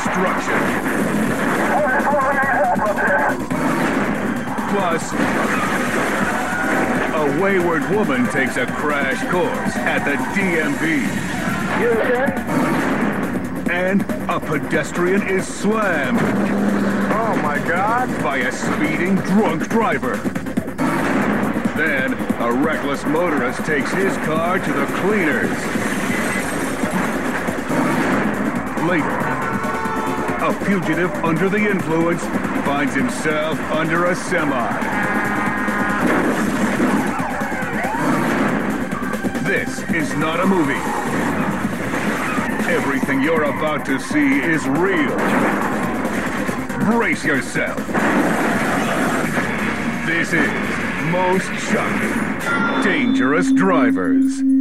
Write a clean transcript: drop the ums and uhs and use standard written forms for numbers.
destruction. Plus, a wayward woman takes a crash course at the DMV. You okay? And a pedestrian is slammed Oh my God. by a speeding drunk driver. Then, a reckless motorist takes his car to the cleaners. Later, a fugitive under the influence finds himself under a semi. This is not a movie. Everything you're about to see is real. Brace yourself. This is Most Shocking, Dangerous Drivers.